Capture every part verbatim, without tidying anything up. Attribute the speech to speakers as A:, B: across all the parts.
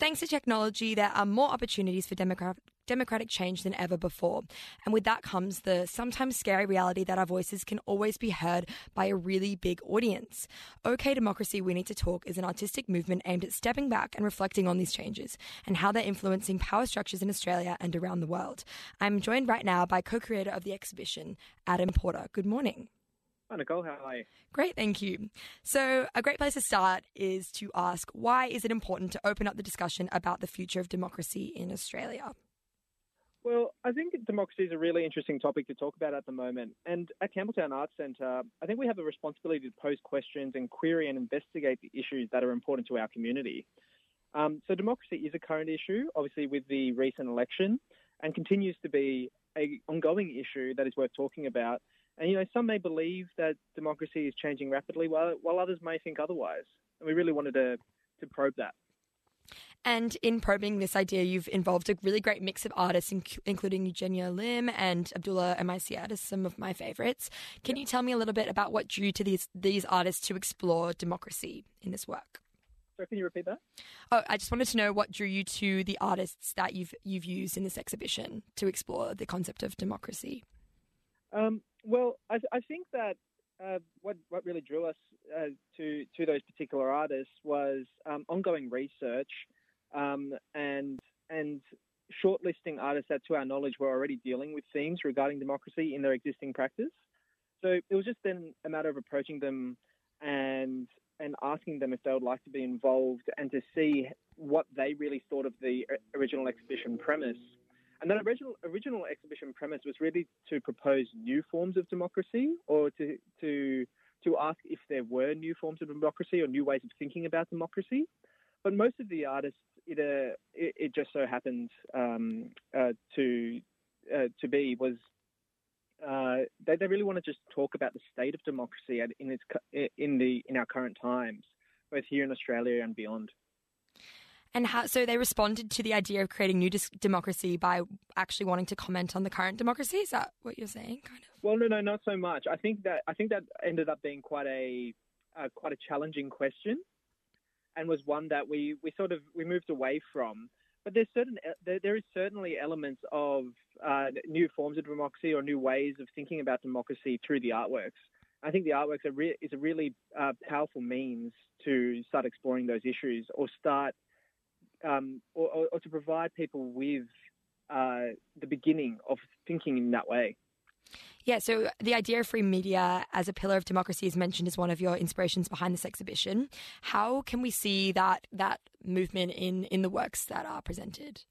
A: thanks to technology, there are more opportunities for democratic democratic change than ever before. And with that comes the sometimes scary reality that our voices can always be heard by a really big audience. OK Democracy, We Need to Talk is an artistic movement aimed at stepping back and reflecting on these changes and how they're influencing power structures in Australia and around the world. I'm joined right now by co-creator of the exhibition, Adam Porter. Good morning.
B: Hi, Nicole. How are you?
A: Great, thank you. So a great place to start is to ask, why is it important to open up the discussion about the future of democracy in Australia?
B: Well, I think democracy is a really interesting topic to talk about at the moment. And at Campbelltown Arts Centre, I think we have a responsibility to pose questions and query and investigate the issues that are important to our community. Um, so democracy is a current issue, obviously with the recent election, and continues to be an ongoing issue that is worth talking about. And, you know, some may believe that democracy is changing rapidly, while, while others may think otherwise. And we really wanted to, to probe that.
A: And in probing this idea, you've involved a really great mix of artists, inc- including Eugenia Lim and Abdullah Emaisiad as some of my favourites. Can you tell me a little bit about what drew to these these artists to explore democracy in this work?
B: So can you repeat that?
A: Oh, I just wanted to know what drew you to the artists that you've you've used in this exhibition to explore the concept of democracy.
B: Um, well, I, I think that uh, what what really drew us uh, to to those particular artists was um, ongoing research. Um, and and shortlisting artists that, to our knowledge, were already dealing with themes regarding democracy in their existing practice. So it was just then a matter of approaching them and and asking them if they would like to be involved and to see what they really thought of the original exhibition premise. And that original original exhibition premise was really to propose new forms of democracy, or to to to ask if there were new forms of democracy or new ways of thinking about democracy. But most of the artists, it, uh, it, it just so happened um, uh, to uh, to be was uh, they, they really want to just talk about the state of democracy in its in the in our current times, both here in Australia and beyond.
A: And how? So they responded to the idea of creating new dis- democracy by actually wanting to comment on the current democracy. Is that what you're saying, kind of?
B: Well, no, no, not so much. I think that I think that ended up being quite a uh, quite a challenging question. And was one that we, we sort of we moved away from, but there's certain there, there is certainly elements of uh, new forms of democracy or new ways of thinking about democracy through the artworks. I think the artworks are re- is a really uh, powerful means to start exploring those issues, or start um, or, or, or to provide people with uh, the beginning of thinking in that way.
A: Yeah, so the idea of free media as a pillar of democracy is mentioned as one of your inspirations behind this exhibition. How can we see that that movement in, in the works that are presented?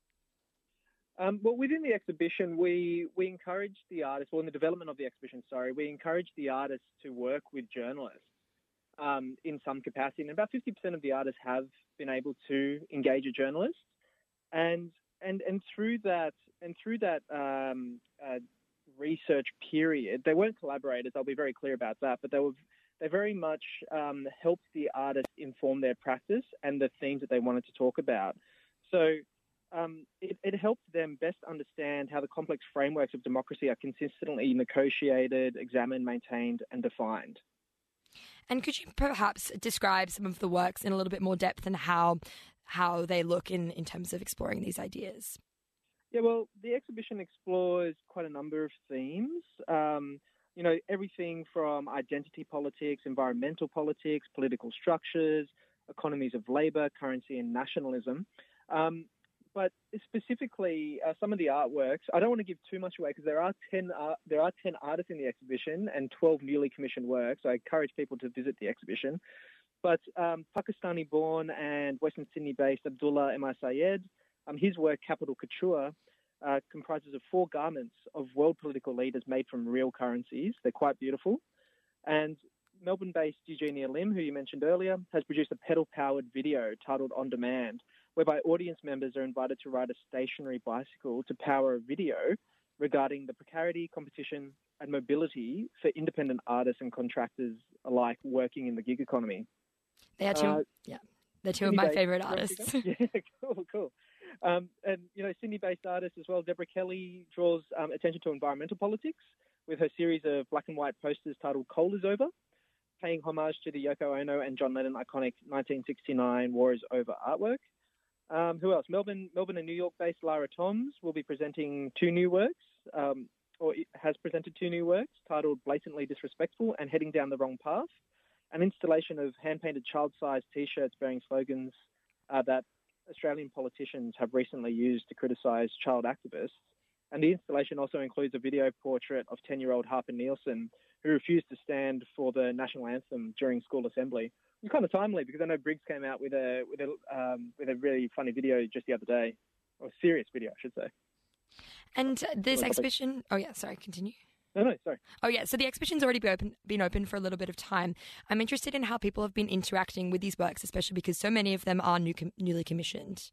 B: Um, well, within the exhibition, we we encourage the artists, well, in the development of the exhibition, sorry, we encourage the artists to work with journalists um, in some capacity. And about fifty percent of the artists have been able to engage a journalist. And and and through that, and through that um, uh, research period, they weren't collaborators, I'll be very clear about that, but they were they very much um, helped the artists inform their practice and the themes that they wanted to talk about. So um, it, it helped them best understand how the complex frameworks of democracy are consistently negotiated, examined, maintained, and defined.
A: And could you perhaps describe some of the works in a little bit more depth and how how they look in, in terms of exploring these ideas?
B: Yeah, well, the exhibition explores quite a number of themes. Um, you know, everything from identity politics, environmental politics, political structures, economies of labour, currency and nationalism. Um, but specifically, uh, some of the artworks, I don't want to give too much away because there are ten uh, there are ten artists in the exhibition and twelve newly commissioned works. I encourage people to visit the exhibition. But um, Pakistani-born and Western Sydney-based Abdullah Emaisiad, Um, his work, Capital Couture, uh, comprises of four garments of world political leaders made from real currencies. They're quite beautiful. And Melbourne-based Eugenia Lim, who you mentioned earlier, has produced a pedal-powered video titled On Demand, whereby audience members are invited to ride a stationary bicycle to power a video regarding the precarity, competition and mobility for independent artists and contractors alike working in the gig economy.
A: They are two, uh, yeah, they're two of my favourite artists.
B: Yeah, cool, cool. Um, and, you know, Sydney-based artists as well, Deborah Kelly draws um, attention to environmental politics with her series of black and white posters titled Coal is Over, paying homage to the Yoko Ono and John Lennon iconic nineteen sixty-nine War is Over artwork. Um, who else? Melbourne, Melbourne and New York-based Lara Toms will be presenting two new works, um, or has presented two new works titled "Blatantly Disrespectful" and "Heading Down the Wrong Path." An installation of hand-painted child-sized T-shirts bearing slogans uh, that Australian politicians have recently used to criticise child activists. And the installation also includes a video portrait of ten-year-old Harper Nielsen, who refused to stand for the national anthem during school assembly. It's kind of timely because I know Briggs came out with a with a um, with a really funny video just the other day, or a serious video, I should say.
A: And this exhibition, oh yeah, sorry, continue.
B: No, no, sorry.
A: Oh yeah, so the exhibition's already been open, been open for a little bit of time. I'm interested in how people have been interacting with these works, especially because so many of them are new, newly commissioned.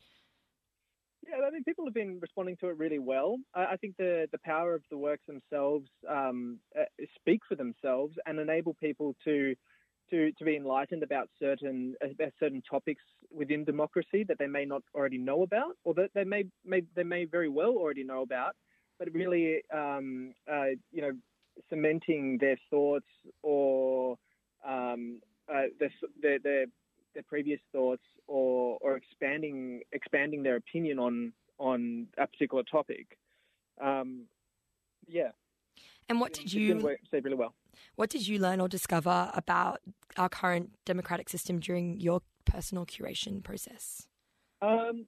B: Yeah, I think people have been responding to it really well. I, I think the, the power of the works themselves um, uh, speak for themselves and enable people to to to be enlightened about certain about certain topics within democracy that they may not already know about, or that they may, may they may very well already know about, but really um, uh, you know cementing their thoughts or um, uh, their, their their their previous thoughts, or or expanding expanding their opinion on on a particular topic. Um, yeah.
A: And what did you
B: say really well?
A: What did you learn or discover about our current democratic system during your personal curation process?
B: Um,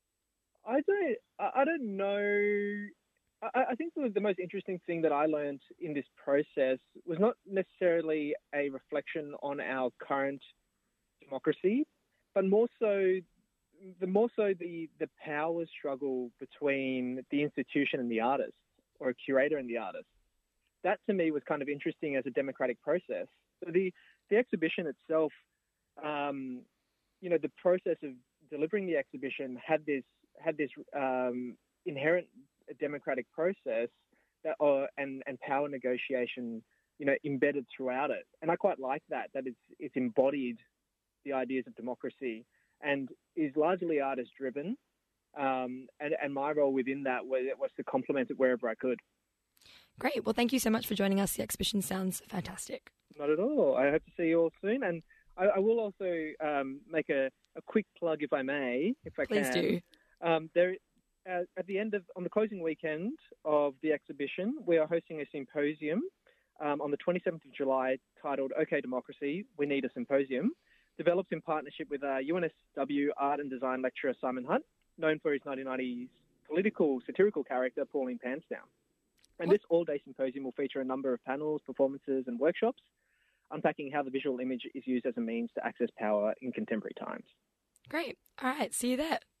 B: I don't. I don't know. I, I think the, the most interesting thing that I learned in this process was not necessarily a reflection on our current democracy, but more so the more so the the power struggle between the institution and the artist, or a curator and the artist. That to me was kind of interesting as a democratic process. So the the exhibition itself, um, you know, the process of delivering the exhibition had this had this um, inherent democratic process that, uh, and and power negotiation, you know, embedded throughout it. And I quite like that that it's it's embodied the ideas of democracy and is largely artist driven. Um, and, and my role within that was, was to complement it wherever I could.
A: Great. Well, thank you so much for joining us. The exhibition sounds fantastic.
B: Not at all. I hope to see you all soon. And I, I will also um, make a, a quick plug, if I may, if I
A: Please
B: can.
A: do.
B: Um, there, uh, at the end of, on the closing weekend of the exhibition, we are hosting a symposium um, on the twenty-seventh of July titled OK Democracy, We Need a Symposium, developed in partnership with uh, U N S W art and design lecturer Simon Hunt, known for his nineteen nineties political satirical character Pauline Pansdown. And this all-day symposium will feature a number of panels, performances and workshops, unpacking how the visual image is used as a means to access power in contemporary times.
A: Great. All right. See you there.